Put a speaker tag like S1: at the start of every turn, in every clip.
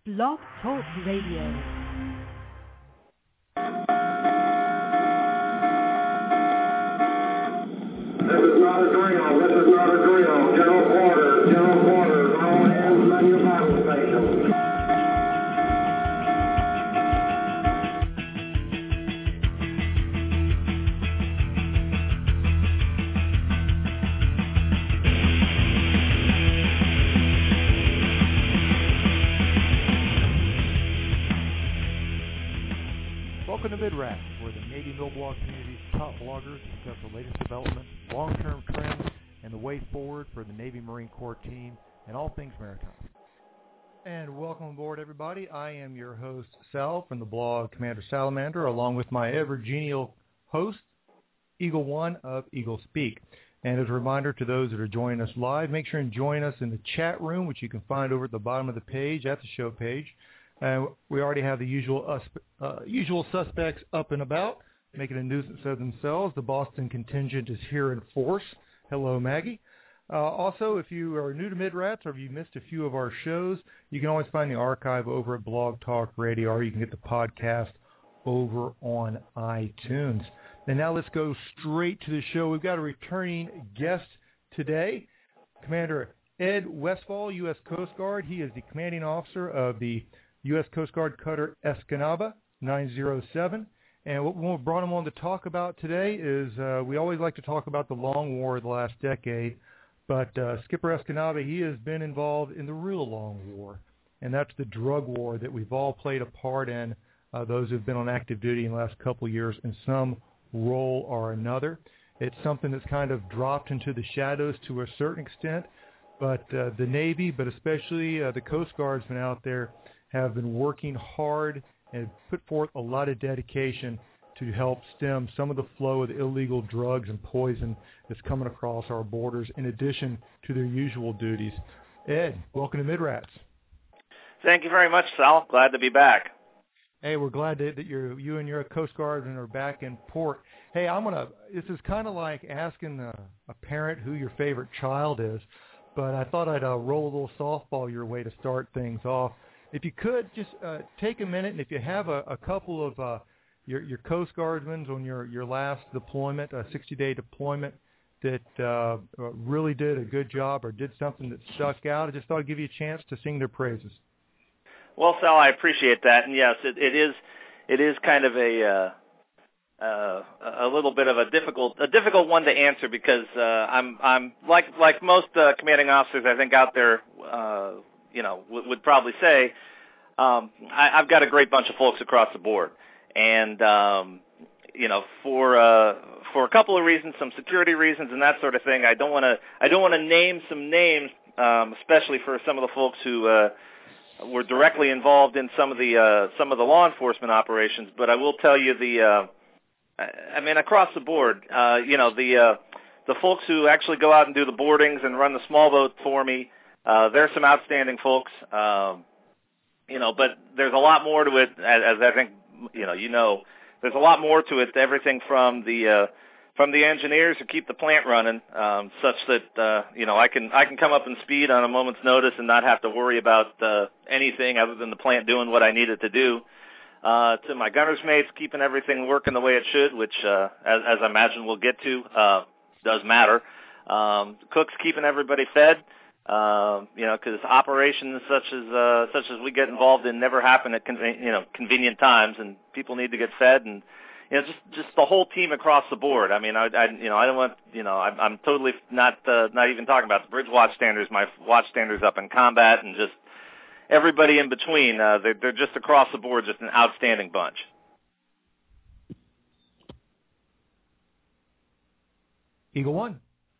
S1: Blog Talk Radio.
S2: This is not a drill. This is not a drill. General quarters. General quarters. All hands on your battle stations.
S3: Welcome to Mid-Rat, where the Navy Mill Blog community's top bloggers discuss the latest developments, long-term trends, and the way forward for the Navy Marine Corps team and all things maritime. And welcome aboard, everybody. I am your host, Sal, from the blog Commander Salamander, along with my ever-genial host, Eagle One of Eagle Speak. And as a reminder to those that are joining us live, make sure and join us in the chat room, which you can find over at the bottom of the page, at the show page. We already have the usual suspects up and about, making a nuisance of themselves. The Boston contingent is here in force. Hello, Maggie. Also, if you are new to Mid-Rats or if you missed a few of our shows, you can always find the archive over at Blog Talk Radio, or you can get the podcast over on iTunes. And now let's go straight to the show. We've got a returning guest today, Commander Ed Westfall, U.S. Coast Guard. He is the commanding officer of the U.S. Coast Guard cutter Escanaba 907. And what we brought him on to talk about today is we always like to talk about the long war of the last decade, but Skipper Escanaba, he has been involved in the real long war, and that's the drug war that we've all played a part in, those who have been on active duty in the last couple of years in some role or another. It's something that's kind of dropped into the shadows to a certain extent, but the Navy, but especially the Coast Guard's been out there, have been working hard and put forth a lot of dedication to help stem some of the flow of the illegal drugs and poison that's coming across our borders, in addition to their usual duties. Ed, welcome to Mid-Rats.
S4: Thank you very much, Sal. Glad to be back.
S3: Hey, we're glad that you and your Coast Guard are back in port. Hey, this is kind of like asking a parent who your favorite child is, but I thought I'd roll a little softball your way to start things off. If you could, just take a minute, and if you have a couple of your Coast Guardsmen on your last deployment, a 60-day deployment, that really did a good job or did something that stuck out, I just thought I'd give you a chance to sing their praises.
S4: Well, Sal, I appreciate that, and yes, it is kind of a little bit of a difficult one to answer, because I'm like most commanding officers, I think, out there, would probably say, I've got a great bunch of folks across the board, and for a couple of reasons, some security reasons and that sort of thing, I don't want to name some names, especially for some of the folks who were directly involved in some of the law enforcement operations. But I will tell you across the board, the folks who actually go out and do the boardings and run the small boat for me. There's some outstanding folks, but there's a lot more to it, as I think, there's a lot more to it, everything from the engineers who keep the plant running, such that, I can come up and speed on a moment's notice and not have to worry about anything other than the plant doing what I need it to do, to my gunner's mates keeping everything working the way it should, which, as I imagine we'll get to, does matter. Cooks keeping everybody fed. Because operations such as we get involved in never happen at convenient times, and people need to get fed, and just the whole team across the board. I mean, I don't want, I'm totally not even talking about the bridge watchstanders, my watchstanders up in combat, and just everybody in between. They're just across the board, just an outstanding bunch.
S3: Eagle One.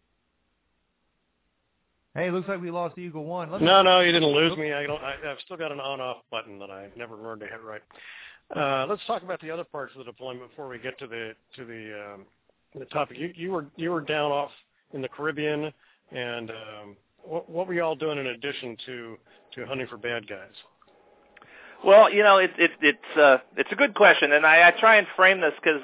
S3: Hey, it looks like we lost Eagle One.
S5: No, you didn't lose me. I've still got an on-off button that I never learned to hit right. Let's talk about the other parts of the deployment before we get to the topic. You were down off in the Caribbean, and what were you all doing in addition to hunting for bad guys?
S4: Well, it's a good question, and I try and frame this because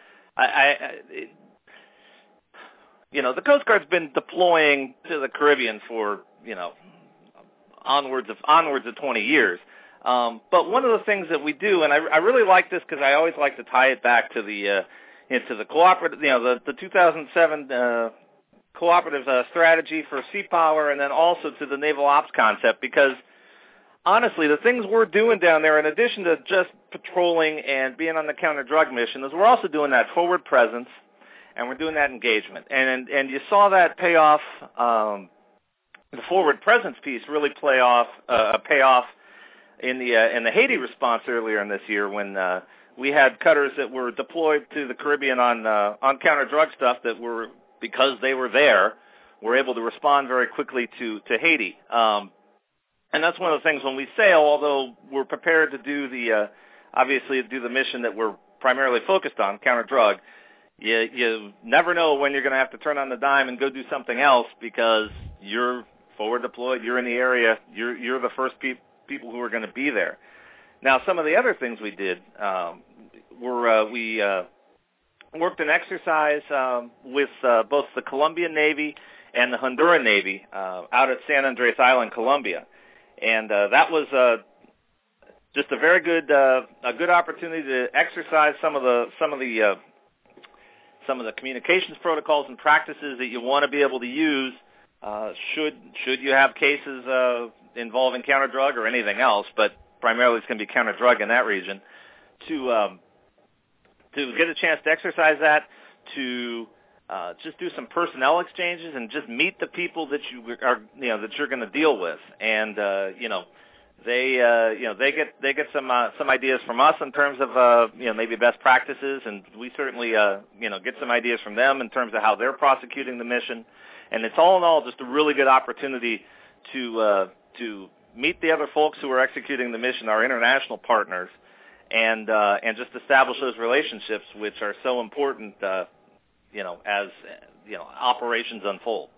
S4: the Coast Guard's been deploying to the Caribbean for, onwards of 20 years. But one of the things that we do, and I really like this because I always like to tie it back to the cooperative, the 2007 cooperative strategy for sea power, and then also to the naval ops concept, because honestly, the things we're doing down there, in addition to just patrolling and being on the counter-drug mission, is we're also doing that forward presence, and we're doing that engagement. And you saw that pay off, the forward presence piece really pay off in the Haiti response earlier in this year, when we had cutters that were deployed to the Caribbean on counter-drug stuff that were, because they were there, were able to respond very quickly to Haiti. And that's one of the things when we sail, although we're prepared to do obviously do the mission that we're primarily focused on, counter-drug, you never know when you're going to have to turn on the dime and go do something else, because you're forward deployed, you're in the area, you're the first people who are going to be there. Now, some of the other things we did we worked an exercise with both the Colombian Navy and the Honduran Navy out at San Andres Island, Colombia, and that was just a very good opportunity to exercise some of the communications protocols and practices that you want to be able to use should you have cases involving counter-drug or anything else, but primarily it's going to be counter-drug in that region, to get a chance to exercise that, to just do some personnel exchanges and just meet the people that you're going to deal with, and they get some ideas from us in terms of maybe best practices, and we certainly get some ideas from them in terms of how they're prosecuting the mission, and it's all in all just a really good opportunity to meet the other folks who are executing the mission, our international partners, and just establish those relationships, which are so important, as operations unfold.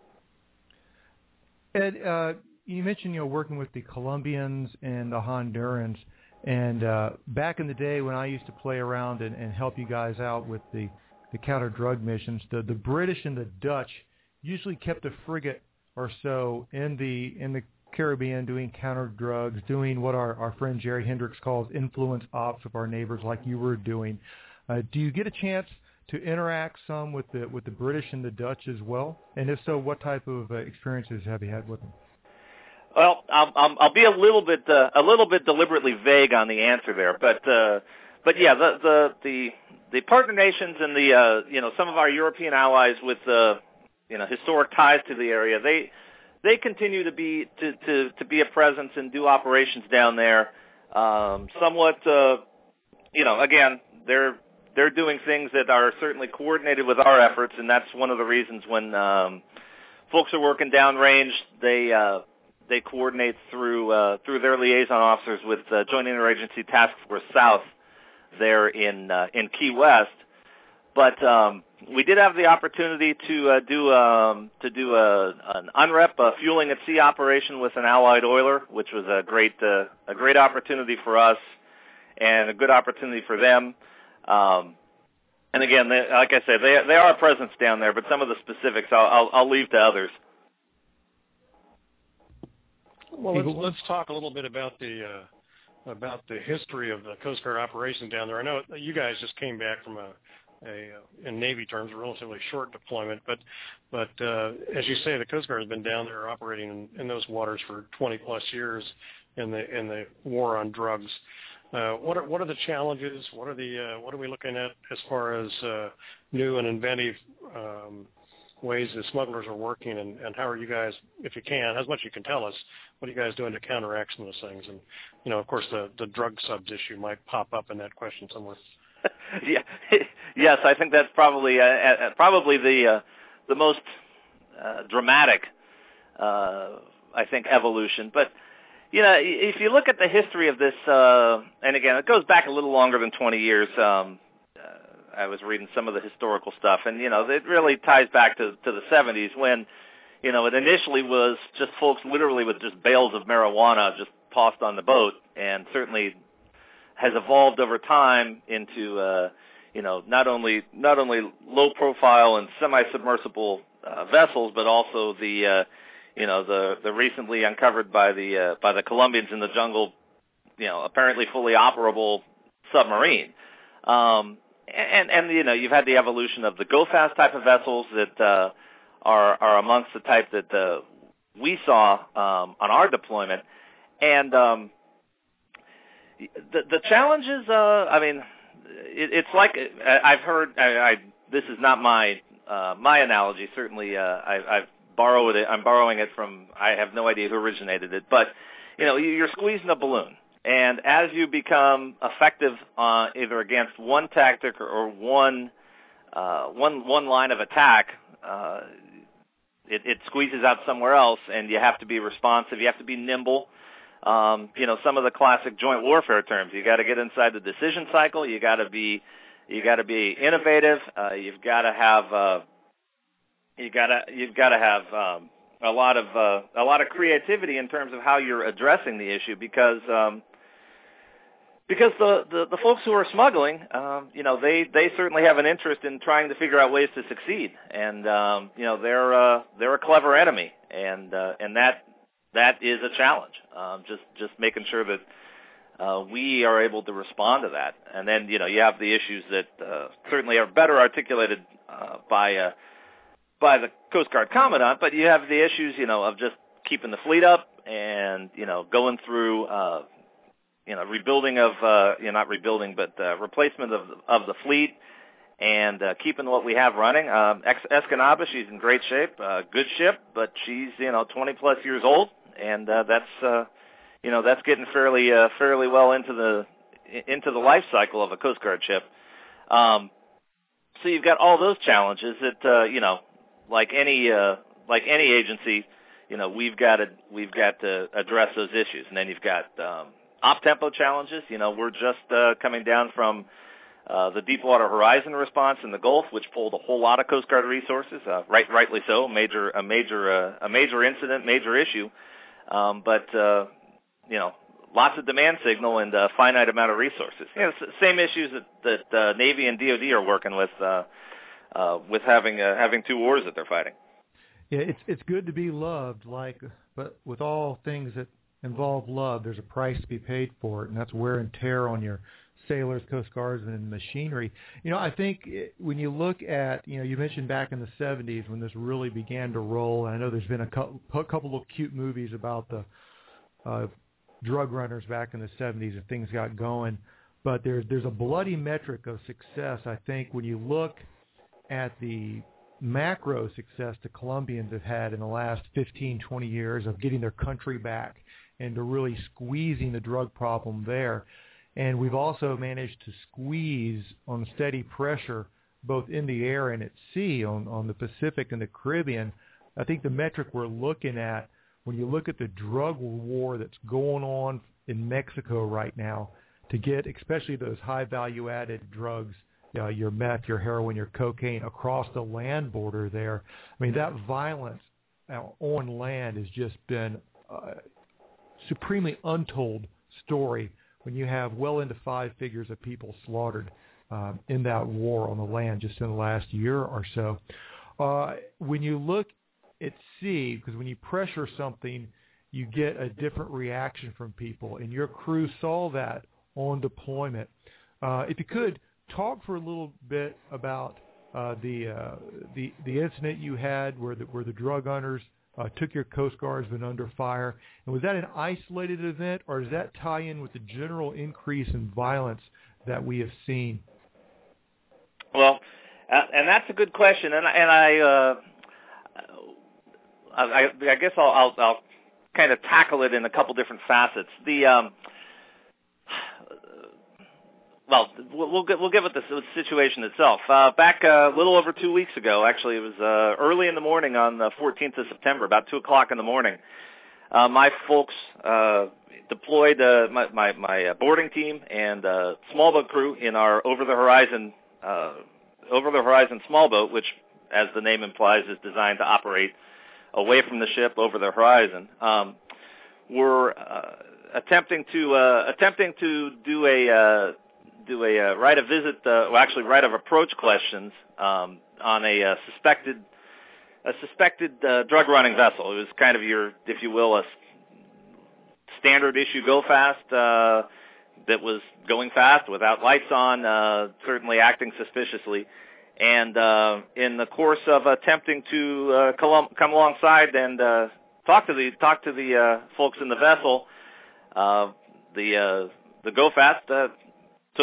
S3: Ed, you mentioned working with the Colombians and the Hondurans, and back in the day when I used to play around and help you guys out with the counter-drug missions, the British and the Dutch usually kept a frigate or so in the Caribbean doing counter-drugs, doing what our friend Jerry Hendricks calls influence ops of our neighbors, like you were doing. Do you get a chance to interact some with the British and the Dutch as well? And if so, what type of experiences have you had with them?
S4: Well, I'll be a little bit deliberately vague on the answer there, but yeah, the partner nations and the some of our European allies with historic ties to the area, they continue to be a presence and do operations down there. Somewhat, again, they're doing things that are certainly coordinated with our efforts, and that's one of the reasons when folks are working downrange, they coordinate through their liaison officers with Joint Interagency Task Force South there in Key West. But we did have the opportunity to do an UNREP, fueling at sea operation with an Allied oiler, which was a great opportunity for us and a good opportunity for them. And again, like I said, they are a presence down there, but some of the specifics I'll leave to others.
S5: Well, let's talk a little bit about the history of the Coast Guard operation down there. I know you guys just came back from in Navy terms, a relatively short deployment, but as you say, the Coast Guard has been down there operating in those waters for 20 plus years in the war on drugs. What are the challenges? What are we looking at as far as new and inventive ways the smugglers are working, and how are you guys, if you can, as much as you can tell us, what are you guys doing to counteract some of those things? And of course, the drug subs issue might pop up in that question somewhere.
S4: Yeah, yes, I think that's probably the most dramatic, I think, evolution. But if you look at the history of this, and again, it goes back a little longer than 20 years. I was reading some of the historical stuff, and it really ties back to the 70s when it initially was just folks literally with just bales of marijuana just tossed on the boat, and certainly has evolved over time into not only low profile and semi-submersible vessels, but also the recently uncovered by the Colombians in the jungle apparently fully operable submarine. And you've had the evolution of the go-fast type of vessels that are amongst the type that we saw on our deployment. And the challenges, it's like I've heard. This is not my analogy. Certainly, I've borrowed it. I'm borrowing it from. I have no idea who originated it, but you're squeezing a balloon, and as you become effective either against one tactic or one line of attack, it squeezes out somewhere else, and you have to be responsive. You have to be nimble. Some of the classic joint warfare terms. You got to get inside the decision cycle. You got to be innovative. You've got to have a lot of creativity in terms of how you're addressing the issue, because the folks who are smuggling, they certainly have an interest in trying to figure out ways to succeed, and they're a clever enemy, and that is a challenge. Just making sure that we are able to respond to that, and then you have the issues that certainly are better articulated by the Coast Guard Commandant, but you have the issues of just keeping the fleet up and going through rebuilding of not rebuilding but replacement of the fleet and keeping what we have running. Escanaba, she's in great shape, good ship, but she's 20 plus years old, and that's getting fairly well into the life cycle of a Coast Guard ship. So you've got all those challenges that like any agency, we've got to address those issues, and then you've got op tempo challenges. We're just coming down from the Deepwater Horizon response in the Gulf, which pulled a whole lot of Coast Guard resources, rightly so, a major incident, major issue, but lots of demand signal and a finite amount of resources. Same issues that Navy and DoD are working with having two wars that they're fighting.
S3: Yeah, it's good to be loved, but with all things that involve love, there's a price to be paid for it, and that's wear and tear on your sailors, Coast Guards, and machinery. I think when you look at, you mentioned back in the 70s when this really began to roll, and I know there's been a couple of cute movies about the drug runners back in the 70s and things got going, but there's a bloody metric of success, I think, when you look at the macro success the Colombians have had in the last 15, 20 years of getting their country back and to really squeezing the drug problem there. And we've also managed to squeeze on steady pressure both in the air and at sea on the Pacific and the Caribbean. I think the metric we're looking at, when you look at the drug war that's going on in Mexico right now, to get especially those high value-added drugs, your meth, your heroin, your cocaine, across the land border there. I mean, that violence on land has just been a supremely untold story when you have well into 5 figures of people slaughtered in that war on the land just in the last year or so. When you look at sea, because when you pressure something, you get a different reaction from people, and your crew saw that on deployment. If you could, talk for a little bit about the incident you had where the drug hunters took your Coast Guardsmen under fire, and was that an isolated event, or does that tie in with the general increase in violence that we have seen?
S4: Well, and that's a good question, and I guess I'll kind of tackle it in a couple different facets. Well, we'll give it the situation itself. Back a little over 2 weeks ago, actually, it was early in the morning on the 14th of September, about 2 o'clock in the morning. My folks deployed my boarding team and small boat crew in our over the horizon small boat, which, as the name implies, is designed to operate away from the ship over the horizon. We're attempting to do a right of visit, right of approach questions on a suspected drug running vessel. It was kind of your, if you will, a standard issue go fast that was going fast without lights on, certainly acting suspiciously. And in the course of attempting to come alongside and talk to the folks in the vessel, the go fast took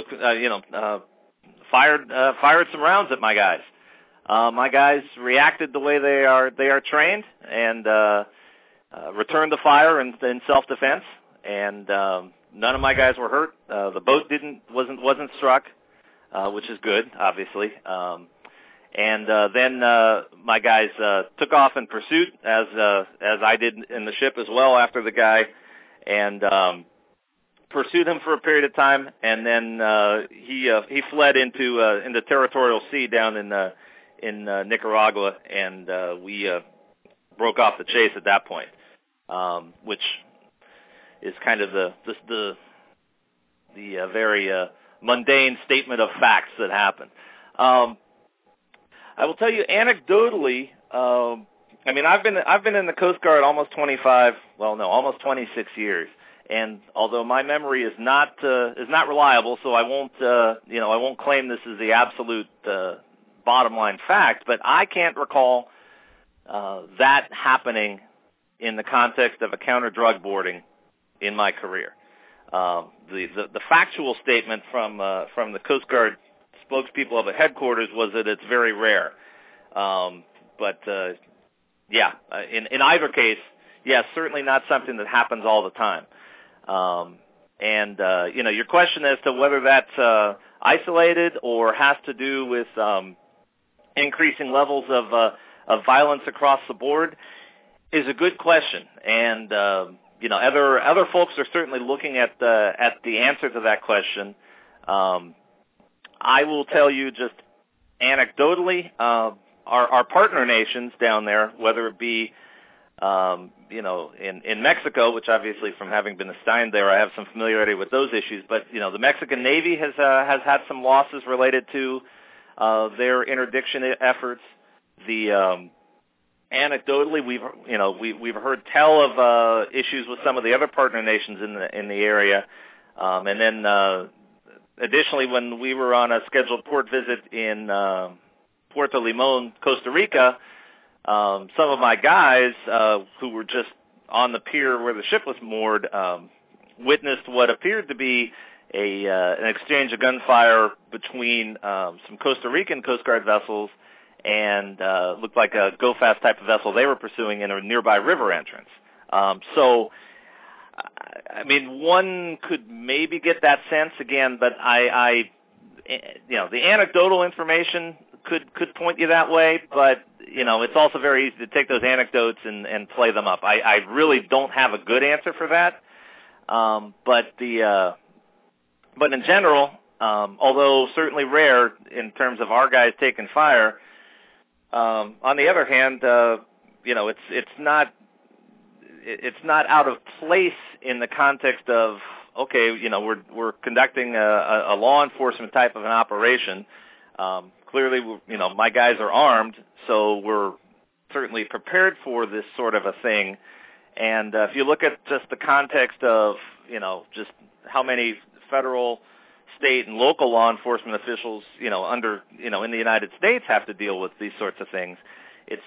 S4: fired some rounds at my guys. My guys reacted the way they are trained and returned the fire in self-defense. And none of my guys were hurt. The boat wasn't struck, which is good, obviously. And then my guys took off in pursuit, as I did in the ship as well after the guy, and pursued him for a period of time. And then he fled into territorial sea down in Nicaragua, and we broke off the chase at that point, which is kind of the very mundane statement of facts that happened. I will tell you anecdotally. I mean, I've been in the Coast Guard almost 26 years, and although my memory is not reliable, so I won't claim this is the absolute bottom line fact, but I can't recall that happening in the context of a counter drug boarding in my career. The factual statement from the Coast Guard spokespeople up at headquarters was that it's very rare. But in either case, yes, certainly not something that happens all the time. Your question as to whether that's isolated or has to do with increasing levels of violence across the board is a good question. And other folks are certainly looking at the answer to that question. I will tell you just anecdotally, our partner nations down there, whether it be in Mexico, which obviously from having been assigned there, I have some familiarity with those issues. But the Mexican Navy has had some losses related to their interdiction efforts. Anecdotally, we've heard tell of issues with some of the other partner nations in the area, and then additionally, when we were on a scheduled port visit in Puerto Limon, Costa Rica, some of my guys who were just on the pier where the ship was moored witnessed what appeared to be an exchange of gunfire between some Costa Rican Coast Guard vessels and looked like a go-fast type of vessel they were pursuing in a nearby river entrance. So, I mean, one could maybe get that sense again, but the anecdotal information could point you that way, but it's also very easy to take those anecdotes and play them up. I really don't have a good answer for that, but in general, although certainly rare in terms of our guys taking fire, on the other hand, it's not out of place in the context of, okay, we're conducting a law enforcement type of an operation. Clearly, my guys are armed, so we're certainly prepared for this sort of a thing. And if you look at just the context of, just how many federal, state, and local law enforcement officials, in the United States have to deal with these sorts of things, it's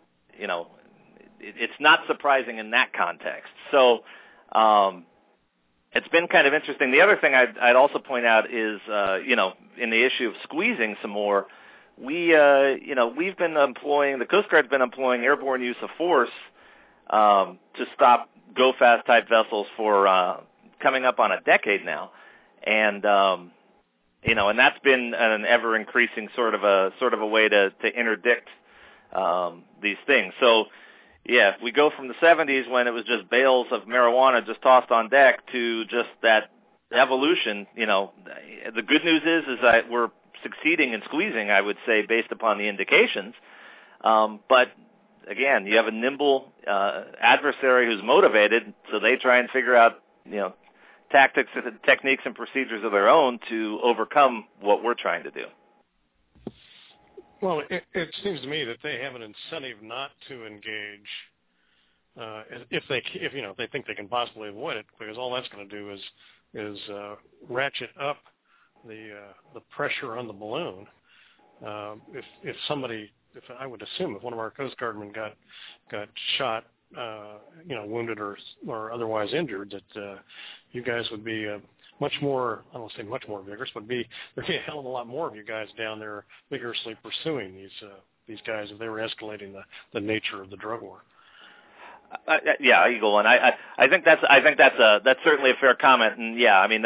S4: not surprising in that context. So it's been kind of interesting. The other thing I'd also point out is, in the issue of squeezing some more, we've been employing, the Coast Guard's been employing airborne use of force to stop go-fast type vessels for coming up on a decade now. And, and that's been an ever-increasing sort of a way to interdict these things. So, yeah, we go from the 70s when it was just bales of marijuana just tossed on deck to just that evolution. The good news is that we're succeeding in squeezing, I would say, based upon the indications. But again, you have a nimble adversary who's motivated, so they try and figure out, tactics, techniques, and procedures of their own to overcome what we're trying to do.
S5: Well, it seems to me that they have an incentive not to engage if they think they can possibly avoid it, because all that's going to do is ratchet up the pressure on the balloon. If I would assume if one of our Coast Guardmen got shot, wounded or otherwise injured, that you guys would be much more, I don't say much more vigorous, but there'd be a hell of a lot more of you guys down there vigorously pursuing these guys if they were escalating the nature of the drug war.
S4: Yeah, Eagle, and I think that's certainly a fair comment, and yeah, I mean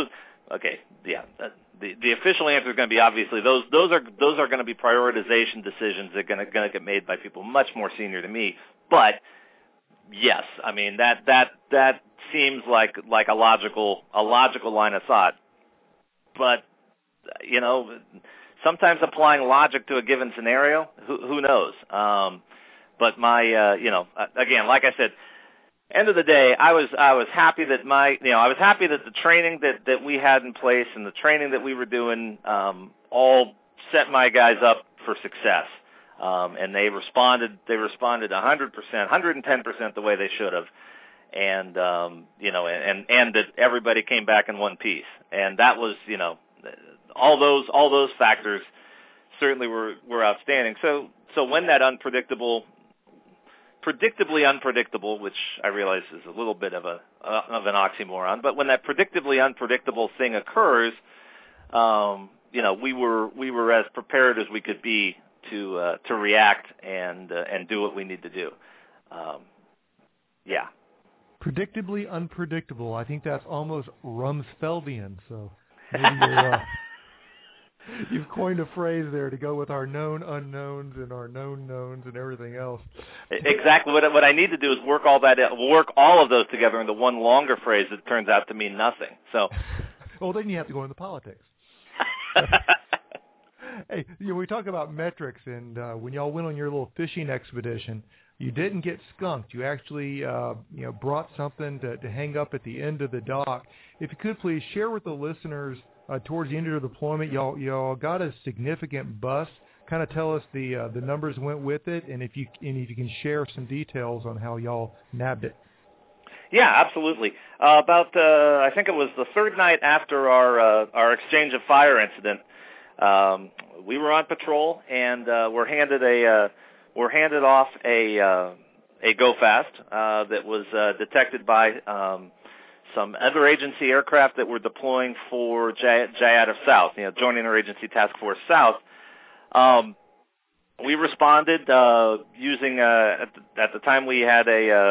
S4: the official answer is going to be obviously those are going to be prioritization decisions that are going to get made by people much more senior than me, but yes, I mean that seems like a logical line of thought, but sometimes applying logic to a given scenario, who knows? But my, again, like I said, end of the day, I was happy that the training that we had in place and the training that we were doing all set my guys up for success. And they responded 100%, 110% the way they should have. And, and that everybody came back in one piece. And that was, all those factors certainly were outstanding. So when that predictably unpredictable, which I realize is a little bit of an oxymoron, but when that predictably unpredictable thing occurs, we were as prepared as we could be to react and do what we need to do. Yeah.
S3: Predictably unpredictable. I think that's almost Rumsfeldian. So maybe you've coined a phrase there to go with our known unknowns and our known knowns and everything else.
S4: Exactly. What I need to do is work all of those together into one longer phrase that turns out to mean nothing. So,
S3: well, then you have to go into politics. Hey, we talk about metrics, and when y'all went on your little fishing expedition, you didn't get skunked. You actually, brought something to hang up at the end of the dock. If you could please share with the listeners. Towards the end of the deployment, y'all got a significant bus. Kind of tell us the numbers went with it, and if you can share some details on how y'all nabbed it.
S4: Yeah, absolutely. I think it was the third night after our exchange of fire incident. We were on patrol, and we're handed off a Go Fast that was detected by some other agency aircraft that were deploying for JIATF South, joining our agency Task Force South. We responded using at the time we had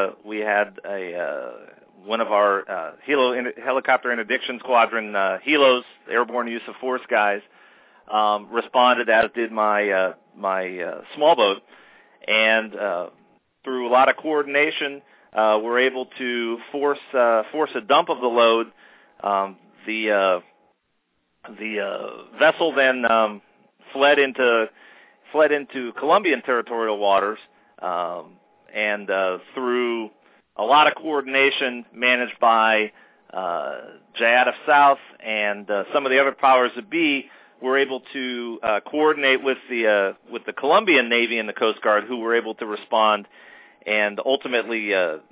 S4: one of our helicopter interdiction squadron helos, airborne use of force guys, responded, as did my small boat, and through a lot of coordination. We're able to force a dump of the load. The vessel then fled into Colombian territorial waters, and through a lot of coordination managed by JIATF South and some of the other powers that be, we're able to coordinate with the Colombian Navy and the Coast Guard, who were able to respond. And ultimately, if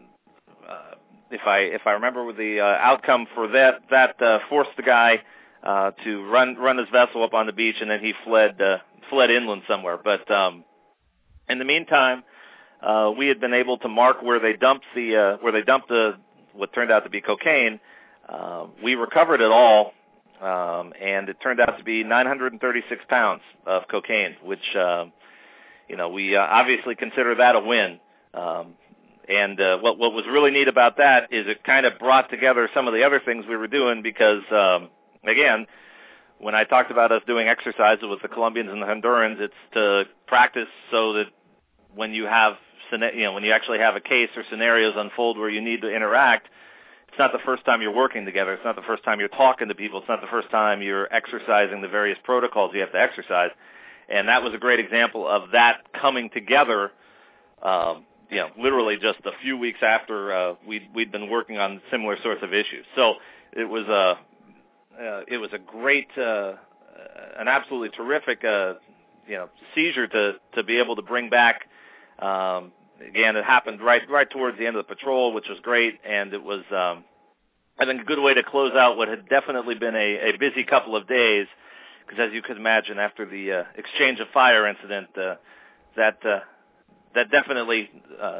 S4: I remember the outcome for that forced the guy to run his vessel up on the beach, and then he fled inland somewhere. But in the meantime, we had been able to mark where they dumped what turned out to be cocaine. We recovered it all, and it turned out to be 936 pounds of cocaine, which we obviously consider that a win. And what was really neat about that is it kind of brought together some of the other things we were doing because, again, when I talked about us doing exercises with the Colombians and the Hondurans, it's to practice so that when you actually have a case or scenarios unfold where you need to interact, it's not the first time you're working together. It's not the first time you're talking to people. It's not the first time you're exercising the various protocols you have to exercise. And that was a great example of that coming together, literally just a few weeks after we'd been working on similar sorts of issues. So it was a great, an absolutely terrific, seizure to be able to bring back, again, it happened right towards the end of the patrol, which was great, and it was, I think, a good way to close out what had definitely been a busy couple of days, because as you could imagine, after the exchange of fire incident, that definitely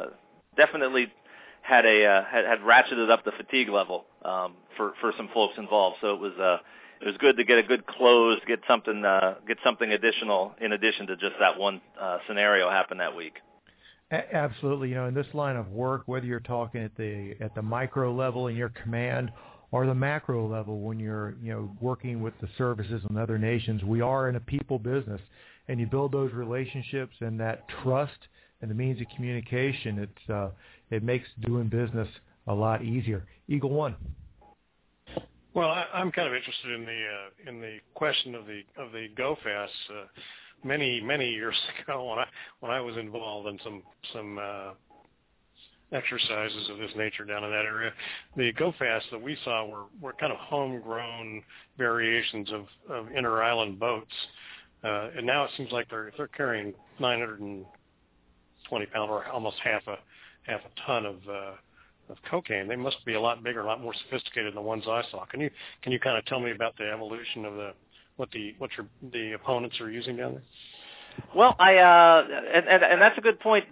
S4: had ratcheted up the fatigue level for some folks involved. So it was good to get a good close, get something additional in addition to just that one scenario happen that week.
S3: Absolutely. In this line of work, whether you're talking at the micro level in your command or the macro level when you're working with the services in other nations, we are in a people business, and you build those relationships and that trust and the means of communication. It makes doing business a lot easier. Eagle One.
S5: Well, I'm kind of interested in the question of the GoFast. Many years ago, when I was involved in some exercises of this nature down in that area, the GoFast that we saw were kind of homegrown variations of inter-island boats, and now it seems like they're carrying 920 pound or almost half a ton of cocaine. They must be a lot bigger, a lot more sophisticated than the ones I saw. Can you kind of tell me about the evolution of what the opponents are using down there?
S4: Well, and that's a good point.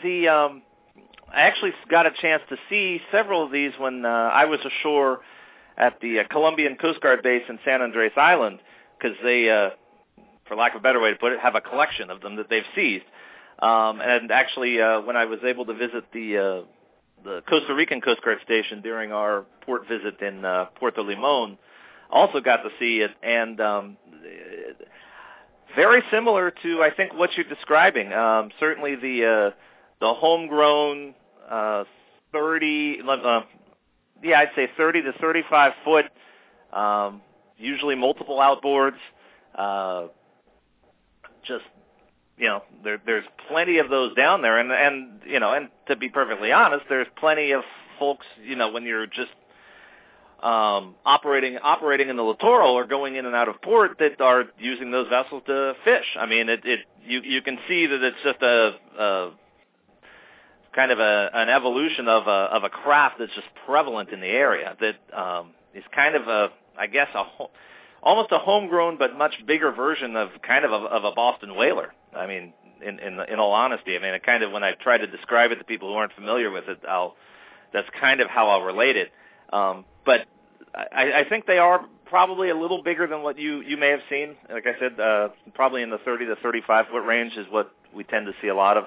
S4: I actually got a chance to see several of these when I was ashore at the Colombian Coast Guard base in San Andres Island, because they, for lack of a better way to put it, have a collection of them that they've seized. And actually, when I was able to visit the Costa Rican Coast Guard station during our port visit in Puerto Limon, also got to see it, and very similar to, I think, what you're describing. Certainly the homegrown 30 to 35 foot, usually multiple outboards. There's plenty of those down there, and to be perfectly honest, there's plenty of folks, when you're just operating in the littoral or going in and out of port, that are using those vessels to fish. I mean, you can see that it's just a kind of an evolution of a craft that's just prevalent in the area. That is kind of almost a homegrown but much bigger version of a Boston whaler. I mean, in all honesty, I mean, it kind of, when I try to describe it to people who aren't familiar with it, that's kind of how I'll relate it. But I think they are probably a little bigger than what you may have seen. Like I said, probably in the 30 to 35 foot range is what we tend to see a lot of.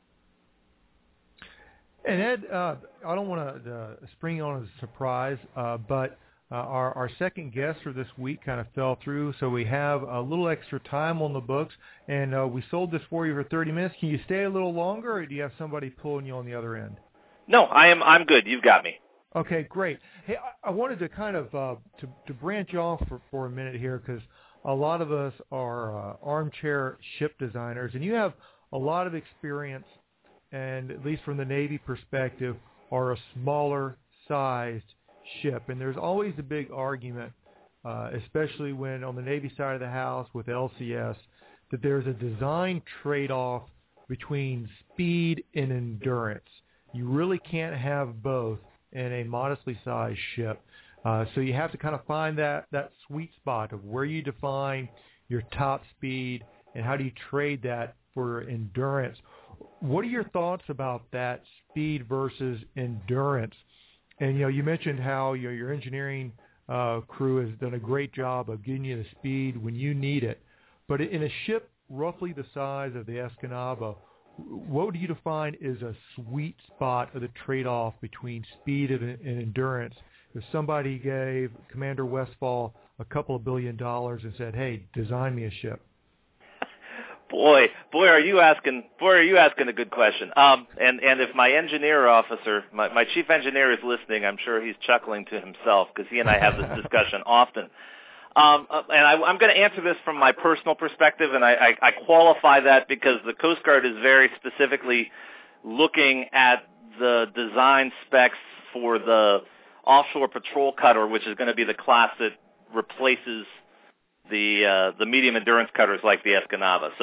S3: And Ed, I don't want to spring you on as a surprise, but our second guest for this week kind of fell through, so we have a little extra time on the books, and we sold this for you for 30 minutes. Can you stay a little longer, or do you have somebody pulling you on the other end?
S4: No, I'm good. You've got me.
S3: Okay, great. Hey, I wanted to kind of to branch off for a minute here, because a lot of us are armchair ship designers, and you have a lot of experience, and at least from the Navy perspective, are a smaller sized ship. And there's always a big argument, especially when on the Navy side of the house with LCS, that there's a design trade-off between speed and endurance. You really can't have both in a modestly sized ship. So you have to kind of find that sweet spot of where you define your top speed and how do you trade that for endurance. What are your thoughts about that speed versus endurance? And, you mentioned how your engineering crew has done a great job of getting you the speed when you need it. But in a ship roughly the size of the Escanaba, what do you define as a sweet spot of the trade-off between speed and endurance? If somebody gave Commander Westfall a couple of $1 billion and said, "Hey, design me a ship."
S4: Boy, are you asking a good question. And if my engineer officer, my chief engineer is listening, I'm sure he's chuckling to himself, because he and I have this discussion often. And I'm going to answer this from my personal perspective, and I qualify that because the Coast Guard is very specifically looking at the design specs for the offshore patrol cutter, which is going to be the class that replaces the medium endurance cutters like the Escanaba. So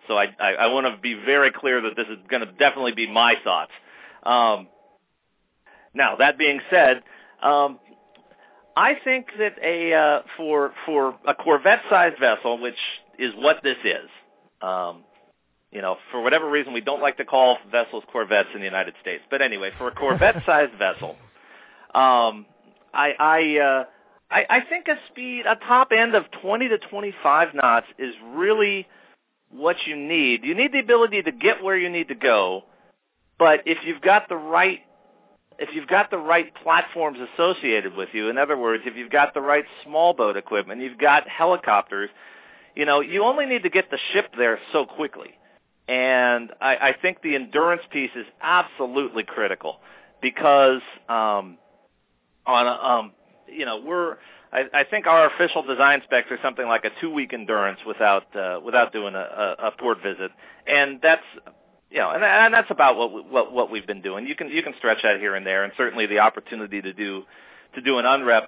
S4: So I want to be very clear that this is going to definitely be my thoughts. Now, that being said, I think that for a Corvette-sized vessel, which is what this is, for whatever reason, we don't like to call vessels Corvettes in the United States. But anyway, for a Corvette-sized vessel, I think a top end of 20 to 25 knots is really what you need. You need the ability to get where you need to go, but if you've got the right platforms associated with you, in other words, if you've got the right small boat equipment, you've got helicopters, you only need to get the ship there so quickly. And I think the endurance piece is absolutely critical because I think our official design specs are something like a 2-week endurance without doing a port visit, and that's and that's about what we've been doing. You can stretch that here and there, and certainly the opportunity to do an unrep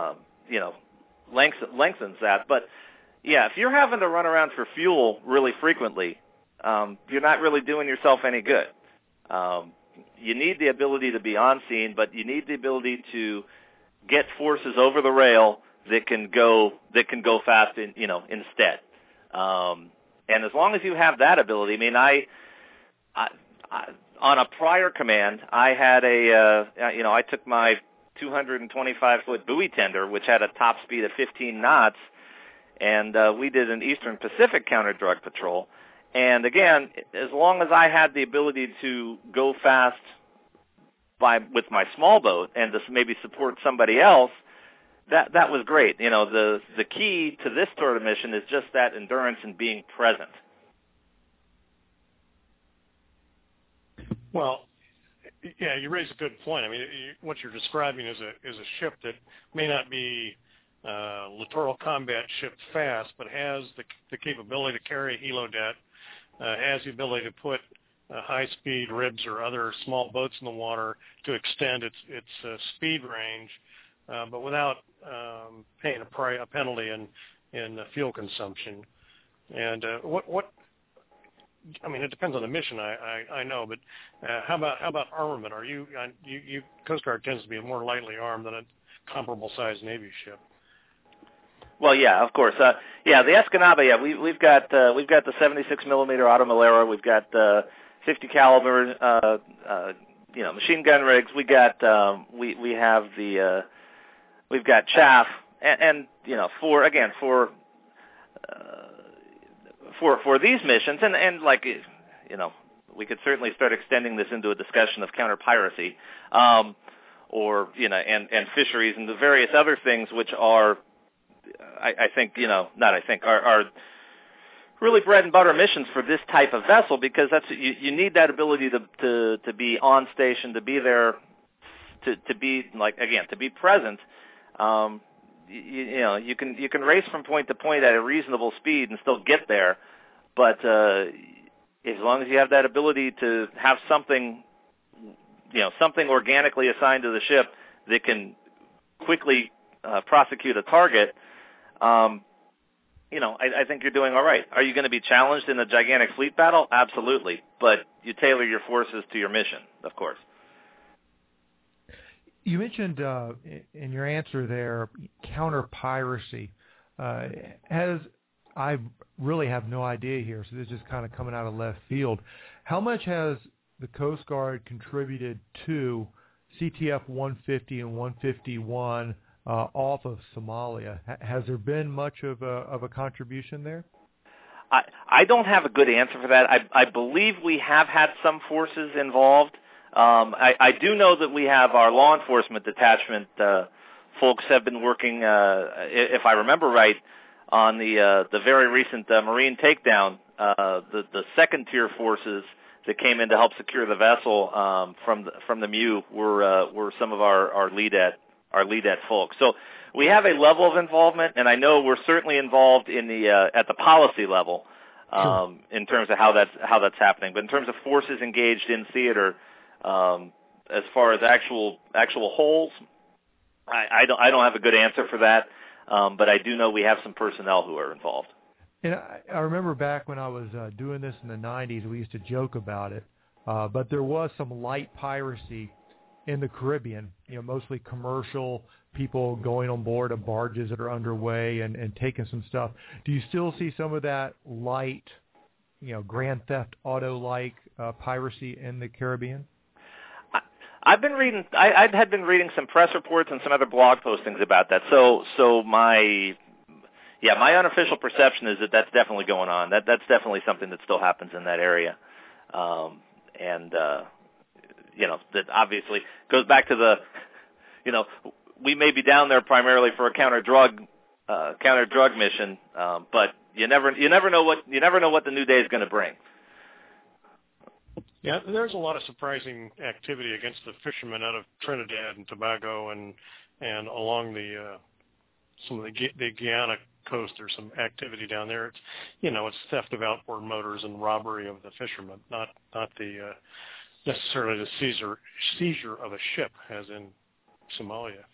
S4: lengthens that. But yeah, if you're having to run around for fuel really frequently, you're not really doing yourself any good. You need the ability to be on scene, but you need the ability to get forces over the rail that can go fast instead. And as long as you have that ability, I mean, I on a prior command, I had I took my 225-foot buoy tender, which had a top speed of 15 knots, and we did an Eastern Pacific counter-drug patrol. And again, as long as I had the ability to go fast with my small boat and to maybe support somebody else, that was great. The key to this sort of mission is just that endurance and being present.
S5: Well, yeah, you raise a good point. I mean, what you're describing is a ship that may not be littoral combat ship fast, but has the capability to carry a helo-det, has the ability to put high-speed ribs or other small boats in the water to extend its speed range, but without paying a penalty in fuel consumption. And I mean, it depends on the mission, I know, but how about armament? You Coast Guard tends to be more lightly armed than a comparable-sized Navy ship.
S4: Well, yeah, of course. The Escanaba, yeah, we've got the 76 millimeter Auto Malero. We've got 50 caliber, machine gun rigs. We've got chaff, and for these missions, and like we could certainly start extending this into a discussion of counter piracy, and fisheries and the various other things which are. Are really bread and butter missions for this type of vessel, because that's you need that ability to be on station, to be there, to be present. You can race from point to point at a reasonable speed and still get there, but as long as you have that ability to have something organically assigned to the ship that can quickly prosecute a target. I think you're doing all right. Are you going to be challenged in a gigantic fleet battle? Absolutely. But you tailor your forces to your mission, of course.
S3: You mentioned in your answer there counter-piracy. I really have no idea here, so this is just kind of coming out of left field. How much has the Coast Guard contributed to CTF 150 and 151 off of Somalia? Has there been much of a contribution there?
S4: I don't have a good answer for that. I believe we have had some forces involved. I do know that we have our law enforcement detachment folks have been working, if I remember right, on the very recent Marine takedown. The second tier forces that came in to help secure the vessel from the MEU were some of our lead-at folks. So we have a level of involvement, and I know we're certainly involved in at the policy level in terms of how that's happening. But in terms of forces engaged in theater, as far as actual holes, I don't have a good answer for that. But I do know we have some personnel who are involved.
S3: And I remember back when I was doing this in the 90s, we used to joke about it, but there was some light piracy in the Caribbean, mostly commercial people going on board of barges that are underway and taking some stuff. Do you still see some of that light, Grand Theft Auto-like piracy in the Caribbean?
S4: I've been reading. I had been reading some press reports and some other blog postings about that. So my unofficial perception is that that's definitely going on. That's definitely something that still happens in that area, that obviously goes back to the, we may be down there primarily for a counter drug mission, but you never know what the new day is going to bring.
S5: Yeah, there's a lot of surprising activity against the fishermen out of Trinidad and Tobago and along the some of the Guyana coast. There's some activity down there. It's theft of outboard motors and robbery of the fishermen, not the necessarily the seizure of a ship, as in Somalia.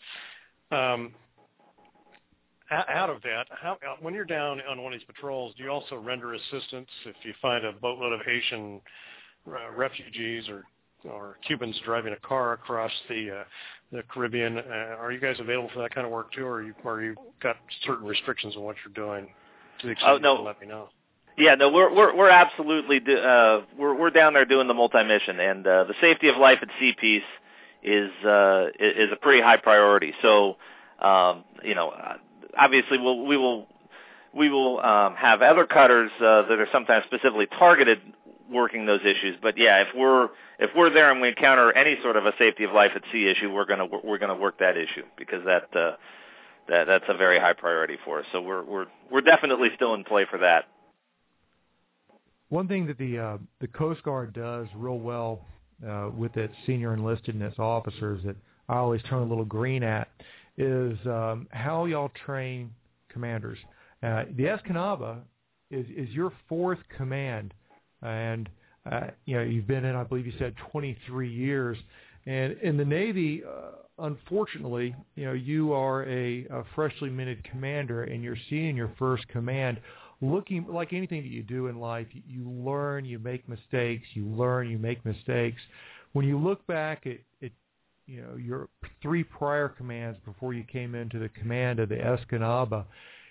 S5: Out of that, when you're down on one of these patrols, do you also render assistance if you find a boatload of Haitian refugees or Cubans driving a car across the Caribbean? Are you guys available for that kind of work too, or you got certain restrictions on what you're doing? To the extent you can let me know.
S4: Yeah, no, we're absolutely we're down there doing the multi-mission, and the safety of life at sea piece is a pretty high priority. So, obviously we will have other cutters that are sometimes specifically targeted working those issues. But yeah, if we're there and we encounter any sort of a safety of life at sea issue, we're gonna work that issue, because that's a very high priority for us. So we're definitely still in play for that.
S3: One thing that the Coast Guard does real well with its senior enlisted and its officers that I always turn a little green at is how y'all train commanders. The Escanaba is your fourth command, and you've been in, I believe you said, 23 years. And in the Navy, unfortunately, you are a freshly minted commander, and you're seeing your first command. Looking like anything that you do in life, you learn, you make mistakes, you learn, you make mistakes. When you look back at your three prior commands before you came into the command of the Escanaba,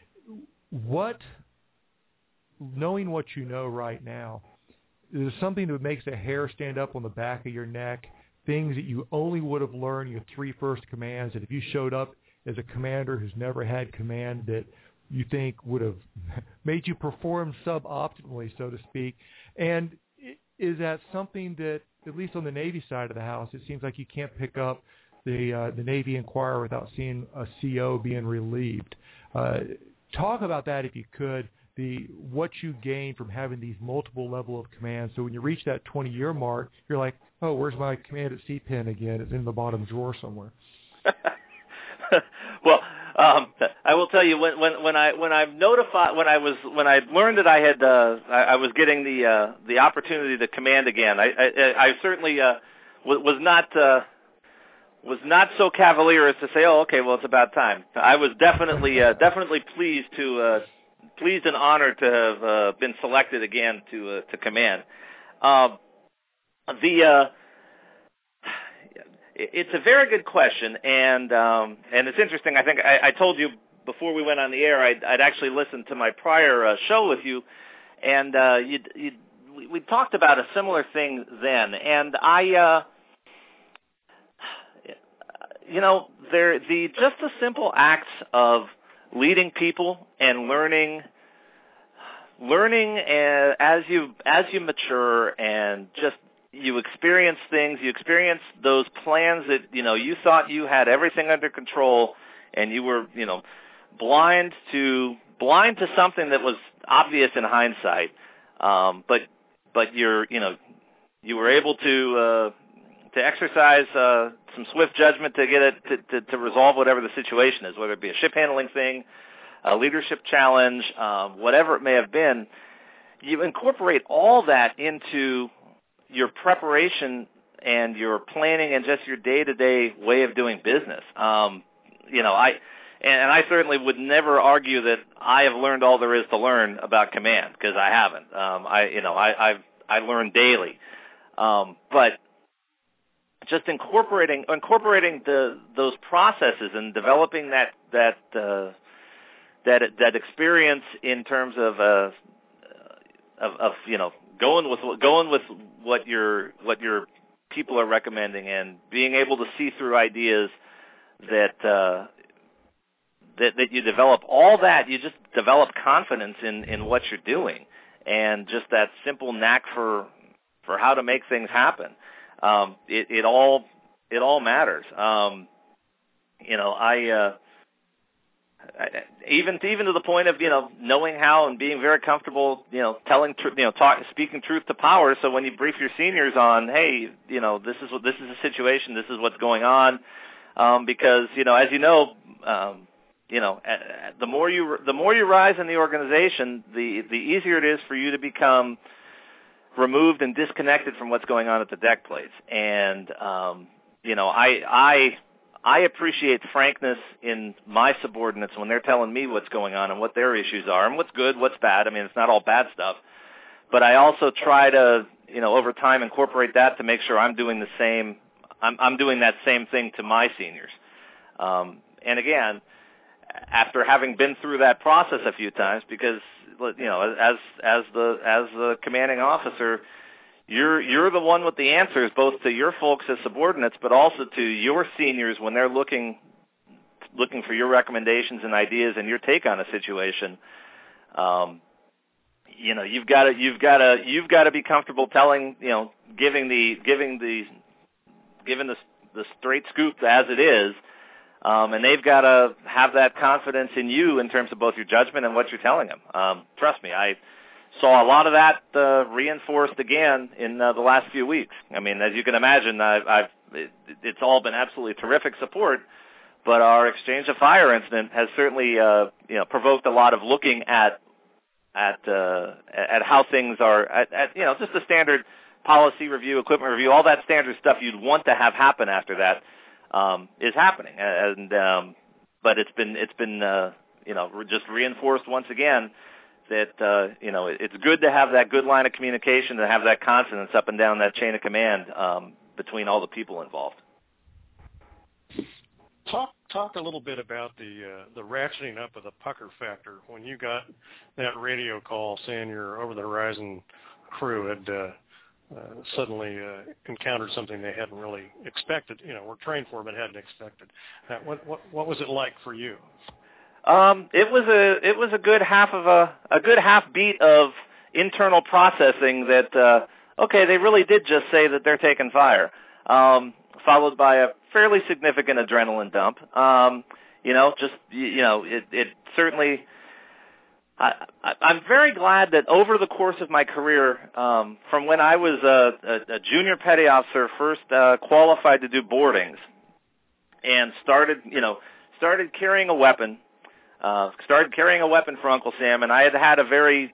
S3: knowing what you know right now, is there something that makes the hair stand up on the back of your neck, things that you only would have learned your three first commands, that if you showed up as a commander who's never had command, that you think would have made you perform suboptimally, so to speak? And is that something that, at least on the Navy side of the house, it seems like you can't pick up the Navy Inquirer without seeing a CO being relieved? Talk about that if you could, what you gain from having these multiple level of commands. So when you reach that 20-year mark, you're like, oh, where's my command at sea pen again? It's in the bottom drawer somewhere.
S4: Well, I will tell you when I learned that I was getting the opportunity to command again, I certainly was not so cavalier as to say, oh, okay, well, it's about time. I was definitely pleased and honored to have been selected again to command. It's a very good question, and it's interesting. I think I told you before we went on the air, I'd actually listened to my prior show with you, and we talked about a similar thing then. And just the simple acts of leading people and learning as you mature, and just you experience things, you experience those plans that, you thought you had everything under control, and you were, blind to something that was obvious in hindsight. But you were able to exercise some swift judgment to get it to resolve whatever the situation is, whether it be a ship handling thing, a leadership challenge, whatever it may have been. You incorporate all that into your preparation and your planning and just your day-to-day way of doing business. And I certainly would never argue that I have learned all there is to learn about command, because I haven't. I learn daily. But just incorporating those processes and developing that experience in terms of going with what your people are recommending, and being able to see through ideas that you develop, all that, you just develop confidence in what you're doing, and just that simple knack for how to make things happen. It all matters. Even to the point of knowing how and being very comfortable speaking truth to power. So when you brief your seniors on, hey, this is a situation, this is what's going on, because as the more you rise in the organization, the easier it is for you to become removed and disconnected from what's going on at the deck plates. And I appreciate frankness in my subordinates when they're telling me what's going on and what their issues are and what's good, what's bad. I mean, it's not all bad stuff, but I also try to over time incorporate that to make sure I'm doing the same. I'm doing that same thing to my seniors. And again, after having been through that process a few times, because as the commanding officer, you're the one with the answers, both to your folks as subordinates, but also to your seniors when they're looking for your recommendations and ideas and your take on a situation. You've got to be comfortable telling, giving the straight scoop as it is. And they've got to have that confidence in you in terms of both your judgment and what you're telling them. Trust me, I saw a lot of that reinforced again in the last few weeks. I mean, as you can imagine, it's all been absolutely terrific support, but our exchange of fire incident has certainly provoked a lot of looking at how things are, just the standard policy review, equipment review, all that standard stuff you'd want to have happen after that. Is happening, but it's been just reinforced once again that it's good to have that good line of communication, to have that confidence up and down that chain of command between all the people involved.
S5: Talk a little bit about the ratcheting up of the pucker factor when you got that radio call saying your over-the-horizon crew had suddenly encountered something they hadn't really expected, were trained for but hadn't expected. What was it like for you?
S4: It was a good half beat of internal processing that they really did just say that they're taking fire, followed by a fairly significant adrenaline dump. It certainly. I'm very glad that over the course of my career, from when I was a junior petty officer, first qualified to do boardings, and started carrying a weapon, for Uncle Sam, and I had a very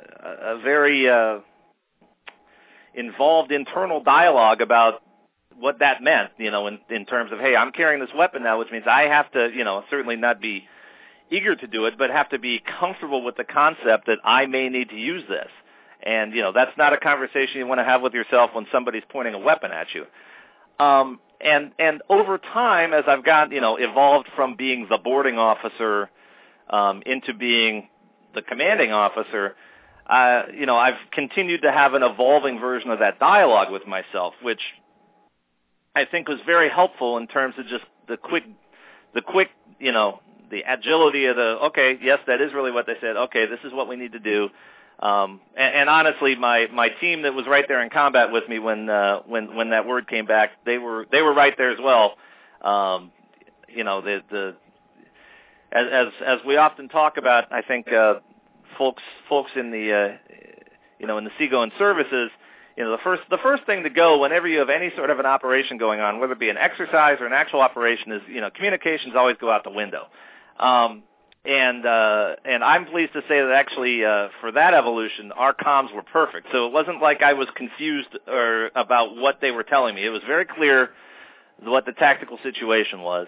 S4: involved internal dialogue about what that meant, in terms of, hey, I'm carrying this weapon now, which means I have to, certainly not be eager to do it, but have to be comfortable with the concept that I may need to use this. And, that's not a conversation you want to have with yourself when somebody's pointing a weapon at you. And over time, as I've got, evolved from being the boarding officer into being the commanding officer, I've continued to have an evolving version of that dialogue with myself, which I think was very helpful in terms of just the quick, the agility of okay, yes, that is really what they said. Okay, this is what we need to do. And honestly, my team that was right there in combat with me when that word came back, they were right there as well. As we often talk about, I think folks in the in the seagoing services, the first thing to go whenever you have any sort of an operation going on, whether it be an exercise or an actual operation, is communications always go out the window. And I'm pleased to say that actually for that evolution, our comms were perfect. So it wasn't like I was confused about what they were telling me. It was very clear what the tactical situation was.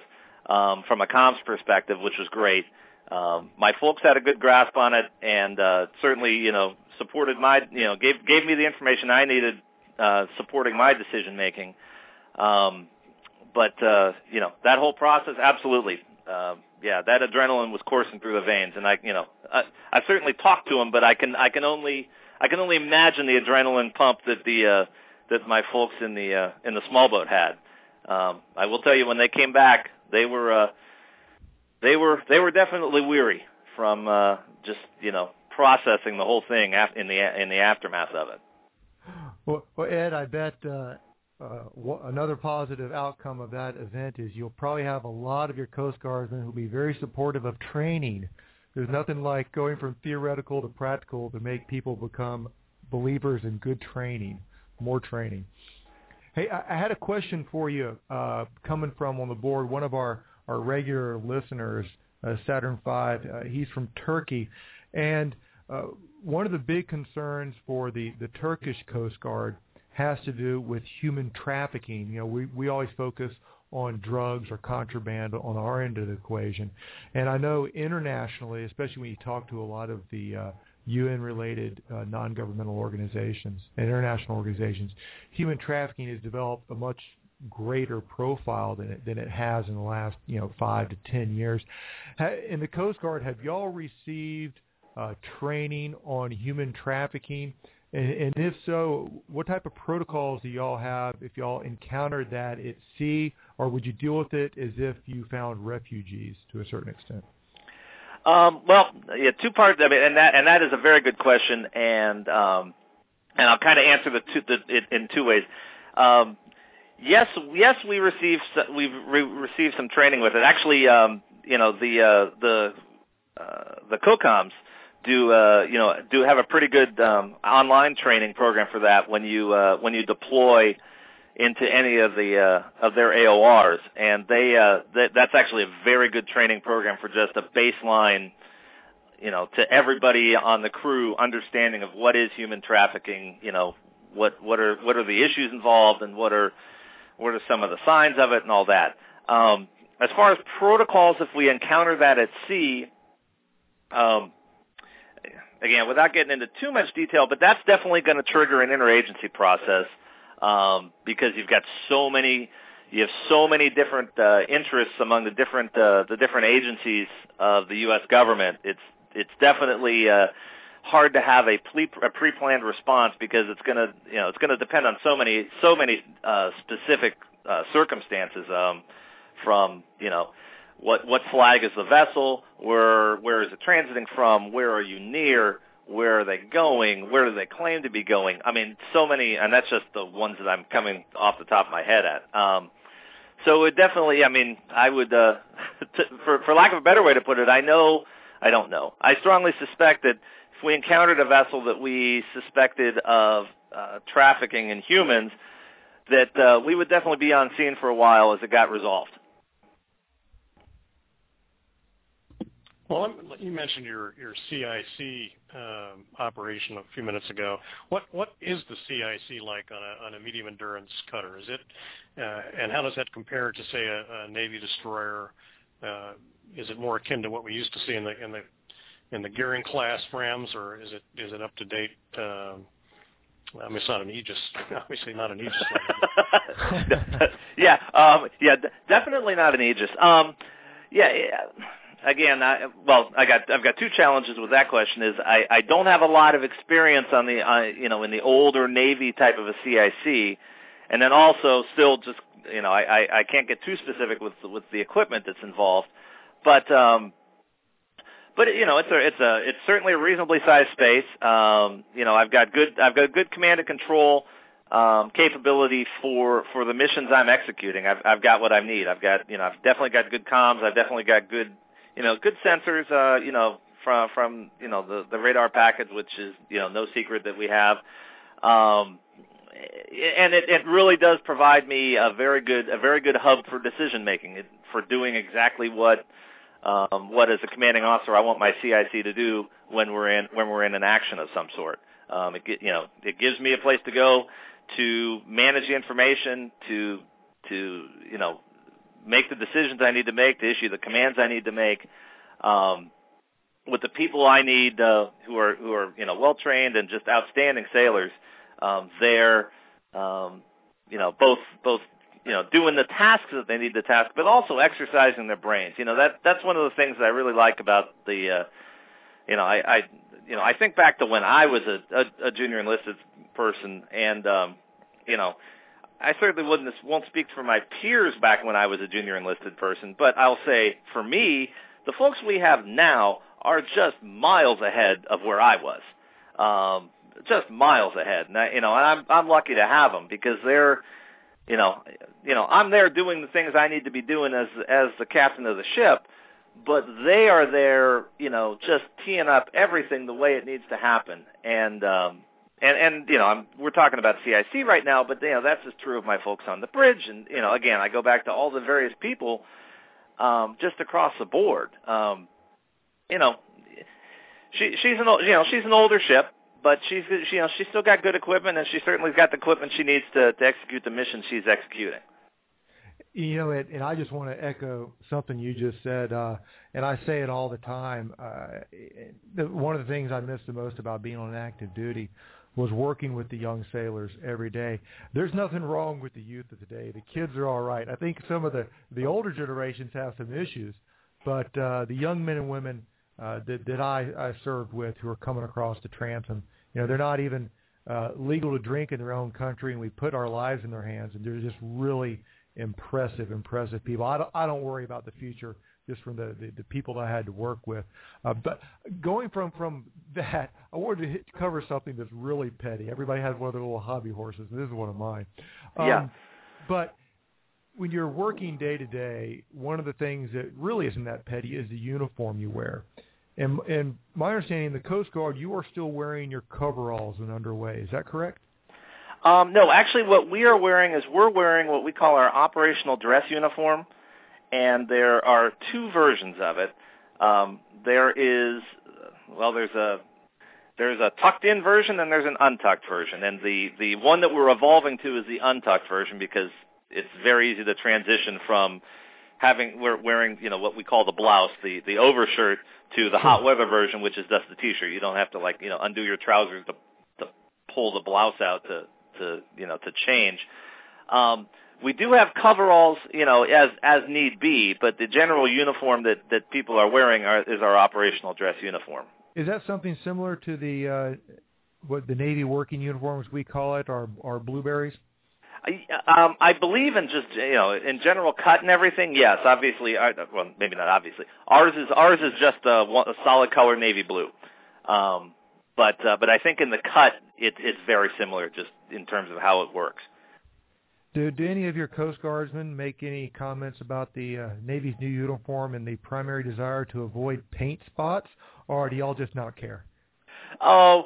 S4: from a comms perspective, which was great. My folks had a good grasp on it, and certainly, supported my, gave me the information I needed, supporting my decision making. But that whole process, absolutely, that adrenaline was coursing through the veins, and I certainly talked to them, but I can only imagine the adrenaline pump that that my folks in the small boat had. I will tell you, when they came back, they were definitely weary from just processing the whole thing in the aftermath of it.
S3: Well, Ed, I bet another positive outcome of that event is you'll probably have a lot of your Coast Guardsmen who will be very supportive of training. There's nothing like going from theoretical to practical to make people become believers in good training, more training. Hey, I had a question for you coming from on the board, one of our regular listeners, Saturn V. He's from Turkey, and one of the big concerns for the Turkish Coast Guard has to do with human trafficking. We always focus on drugs or contraband on our end of the equation. And I know internationally, especially when you talk to a lot of the UN-related non-governmental organizations and international organizations, human trafficking has developed a much greater profile than it has in the last 5 to 10 years. In the Coast Guard, have y'all received training on human trafficking? And if so, what type of protocols do y'all have if y'all encountered that at sea, or would you deal with it as if you found refugees to a certain extent? Two parts. And that is a very good question, and I'll kind of answer in two ways. Yes, we've received some training with it. Actually, the COCOMs do have a pretty good online training program for that when you deploy into any of their AORs, and that's actually a very good training program for just a baseline, to everybody on the crew understanding of what is human trafficking, what are the issues involved, and what are some of the signs of it and all that. As far as protocols, if we encounter that at sea, again, without getting into too much detail, but that's definitely going to trigger an interagency process, because you have so many different interests among the different agencies of the U.S. government. It's definitely hard to have a pre-planned response, because it's going to depend on so many specific circumstances, from what flag is the vessel, where is it transiting from, where are you near, where are they going, where do they claim to be going. I mean, so many, and that's just the ones that I'm coming off the top of my head at. So it definitely, I would, for lack of a better way to put it, I don't know. I strongly suspect that if we encountered a vessel that we suspected of trafficking in humans, that we would definitely be on scene for a while as it got resolved.
S5: Well, you mentioned your CIC operation a few minutes ago. What is the CIC like on a medium endurance cutter? Is it, and how does that compare to, say, a Navy destroyer? Is it more akin to what we used to see in the Gearing class Rams, or is it up to date? It's not an Aegis, obviously not an Aegis. Definitely not an Aegis. Again, I've got two challenges with that question. Is I don't have a lot of experience on the in the older Navy type of a CIC, and then also still just I can't get too specific with the equipment that's involved, but it's certainly a reasonably sized space. I've got good command and control capability for the missions I'm executing. I've got what I need. I've definitely got good comms. I've definitely got good sensors, from the radar package, which is, no secret that we have. And it really does provide me a very good hub for decision making, for doing exactly what as a commanding officer I want my CIC to do when we're in an action of some sort. It gives me a place to go to manage the information, to
S4: make the decisions I need to make, to issue the commands I need to make, with the people I need who are well trained and just outstanding sailors. They're both doing the tasks that they need to task, but also exercising their brains. That's one of the things that I really like about the I think back to when I was a junior enlisted person, and I certainly won't speak for my peers back when I was a junior enlisted person, but I'll say for me, the folks we have now are just miles ahead of where I was, just miles ahead. And I'm lucky to have them, because they're, I'm there doing the things I need to be doing as the captain of the ship, but they are there, just teeing up everything the way it needs to happen. And we're talking about CIC right now, but that's as true of my folks on the bridge. And again, I go back to all the various people just across the board. She's an older ship, but she's still got good equipment, and she certainly's got the equipment she needs to execute the mission she's executing.
S3: And I just want to echo something you just said, and I say it all the time. One of the things I miss the most about being on active duty was working with the young sailors every day. There's nothing wrong with the youth of today. The kids are all right. I think some of the older generations have some issues, but the young men and women that I served with who are coming across the transom, they're not even legal to drink in their own country, and we put our lives in their hands, and they're just really impressive people. I don't worry about the future just from the people that I had to work with. But going from that, I wanted to cover something that's really petty. Everybody has one of their little hobby horses, and this is one of mine. But when you're working day to day, one of the things that really isn't that petty is the uniform you wear. And my understanding, in the Coast Guard, you are still wearing your coveralls and underway. Is that correct?
S4: No, actually what we are wearing is we're wearing what we call our operational dress uniform, and there are two versions of it. There's a tucked-in version and there's an untucked version, and the one that we're evolving to is the untucked version, because it's very easy to transition from wearing what we call the blouse, the overshirt, to the hot weather version, which is just the t-shirt. You don't have to undo your trousers to pull the blouse out to change. We do have coveralls, as need be, but the general uniform that people are wearing is our operational dress uniform.
S3: Is that something similar to the what the Navy working uniforms we call it, our blueberries?
S4: I believe in just in general cut and everything. Yes, obviously. Well, maybe not obviously. Ours is just a solid color navy blue. But I think in the cut it's very similar, just in terms of how it works.
S3: Do any of your Coast Guardsmen make any comments about the Navy's new uniform and the primary desire to avoid paint spots, or do y'all just not care?
S4: Those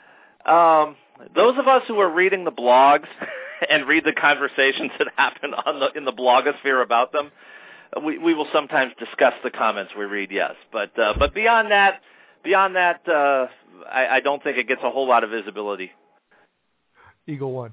S4: of us who are reading the blogs and read the conversations that happen in the blogosphere about them, we will sometimes discuss the comments we read. Yes, but beyond that, I don't think it gets a whole lot of visibility.
S3: Eagle One.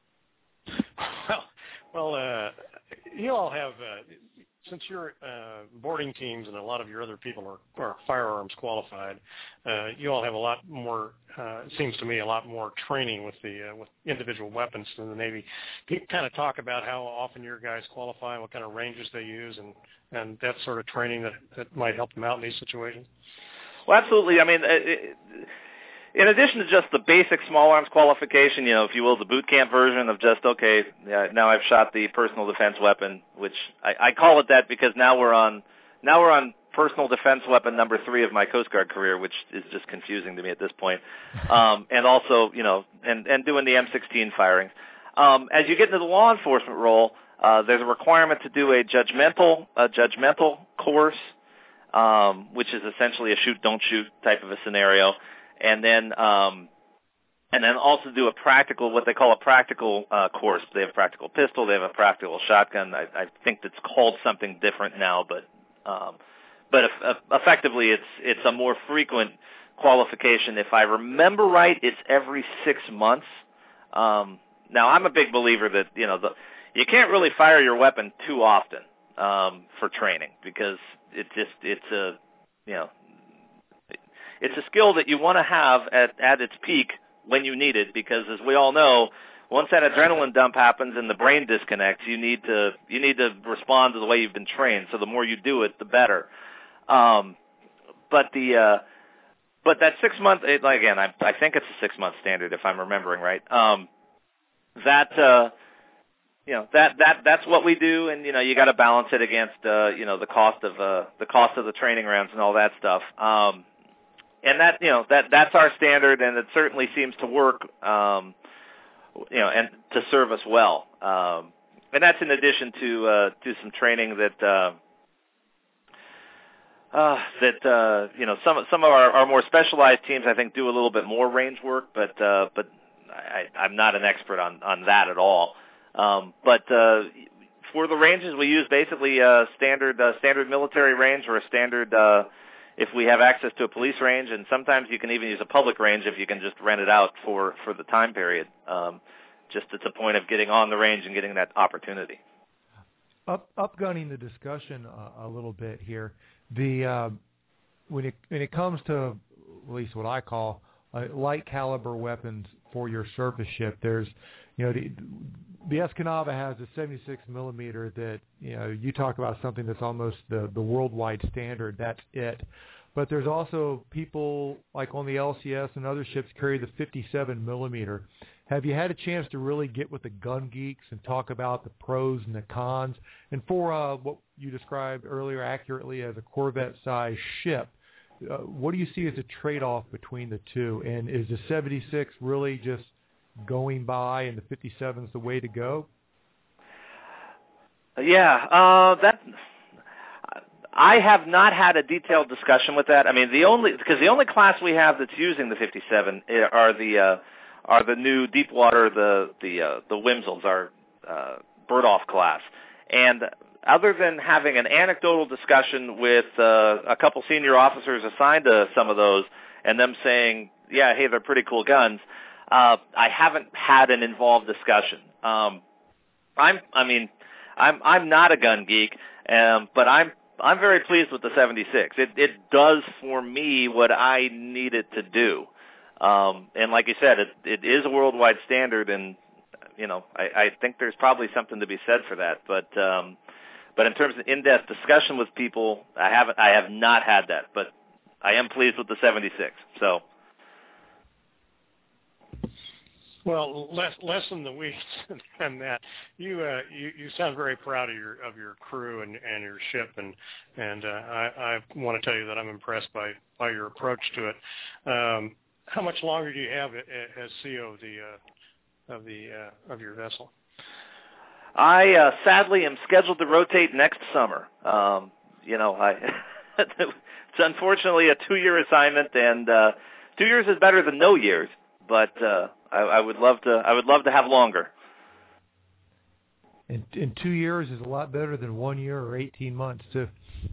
S5: Well, you all have, since you're boarding teams and a lot of your other people are firearms qualified, you all have a lot more, it seems to me, a lot more training with individual weapons than the Navy. Can you kind of talk about how often your guys qualify and what kind of ranges they use and that sort of training that might help them out in these situations?
S4: Well, absolutely. I mean, in addition to just the basic small arms qualification, if you will, the boot camp version of just, okay, now I've shot the personal defense weapon, which I call it that because now we're on personal defense weapon number 3 of my Coast Guard career, which is just confusing to me at this point. And also, and doing the M16 firings. As you get into the law enforcement role, there's a requirement to do a judgmental course, which is essentially a shoot, don't shoot type of a scenario. And then also do what they call a practical course. They have a practical pistol. They have a practical shotgun. I think that's called something different now, but effectively it's a more frequent qualification. If I remember right, it's every 6 months. Now I'm a big believer that you can't really fire your weapon too often. for training, because it's a skill that you want to have at its peak when you need it, because as we all know, once that adrenaline dump happens and the brain disconnects, you need to respond to the way you've been trained. So the more you do it, the better. But that 6 month, again, I think it's a 6 month standard if I'm remembering right. That's what we do, and you got to balance it against the cost of the training rounds and all that stuff. And that's our standard, and it certainly seems to work. And to serve us well. And that's in addition to some training that some of our more specialized teams, I think, do a little bit more range work, but I'm not an expert on that at all. But for the ranges, we use basically a standard military range, or a standard if we have access to a police range, and sometimes you can even use a public range if you can just rent it out for the time period. Just it's a point of getting on the range and getting that opportunity.
S3: Upgunning the discussion a little bit here, when it comes to at least what I call light caliber weapons for your surface ship, there's the Escanaba has a 76 millimeter that you talk about something that's almost the worldwide standard. That's it. But there's also people like on the LCS and other ships carry the 57 millimeter. Have you had a chance to really get with the gun geeks and talk about the pros and the cons? And for what you described earlier accurately as a Corvette-sized ship, what do you see as a trade-off between the two? And is the 76 really just going by and the 57 is the way to go?
S4: Yeah, I have not had a detailed discussion with that. I mean, the only class we have that's using the 57 are the new Deepwater, the Wimsels, our Bertolf class. And other than having an anecdotal discussion with a couple senior officers assigned to some of those, and them saying, yeah, hey, they're pretty cool guns, I haven't had an involved discussion. I'm not a gun geek, but I'm very pleased with the 76. It does for me what I need it to do. And like you said, it is a worldwide standard, and I think there's probably something to be said for that. But in terms of in-depth discussion with people, I have not had that. But I am pleased with the 76. So.
S5: Well, less in the weeds than that. You sound very proud of your crew and your ship, and I want to tell you that I'm impressed by your approach to it. How much longer do you have as CO of your vessel?
S4: I sadly am scheduled to rotate next summer. It's unfortunately a 2-year assignment, and 2 years is better than no years. But I would love to have longer.
S3: And 2 years is a lot better than 1 year or 18 months too.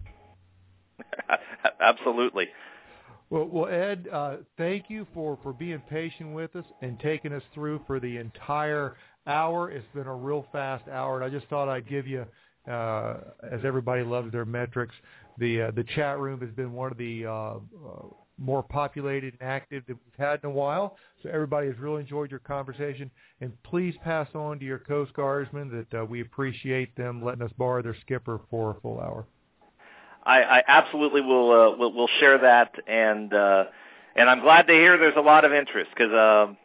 S4: Absolutely.
S3: Well, Ed, thank you for being patient with us and taking us through for the entire hour. It's been a real fast hour, and I just thought I'd give you, as everybody loves their metrics, the chat room has been one of the more populated and active that we've had in a while. So everybody has really enjoyed your conversation. And please pass on to your Coast Guardsmen that we appreciate them letting us borrow their skipper for a full hour.
S4: I absolutely will share that, and I'm glad to hear there's a lot of interest, because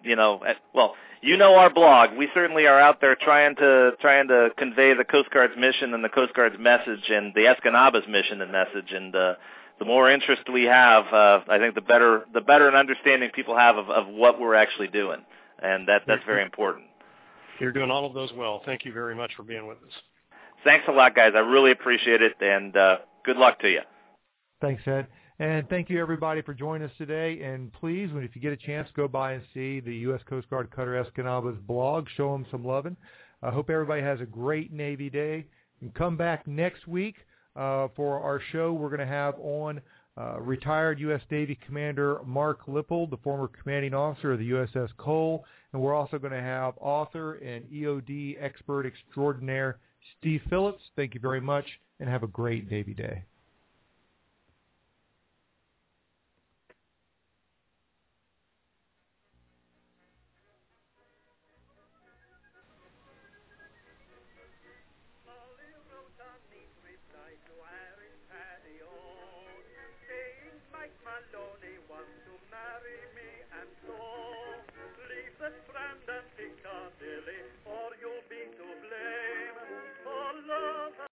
S4: our blog. We certainly are out there trying to convey the Coast Guard's mission and the Coast Guard's message and the Escanaba's mission and message, and the more interest we have, I think the better an understanding people have of what we're actually doing, and that's very important.
S5: You're doing all of those well. Thank you very much for being with us.
S4: Thanks a lot, guys. I really appreciate it, and good luck to you.
S3: Thanks, Ed. And thank you, everybody, for joining us today. And please, if you get a chance, go by and see the U.S. Coast Guard Cutter Escanaba's blog. Show them some loving. I hope everybody has a great Navy Day. And come back next week for our show. We're going to have on retired U.S. Navy Commander Mark Lippold, the former commanding officer of the USS Cole. And we're also going to have author and EOD expert extraordinaire Steve Phillips, thank you very much, and have a great Navy Day.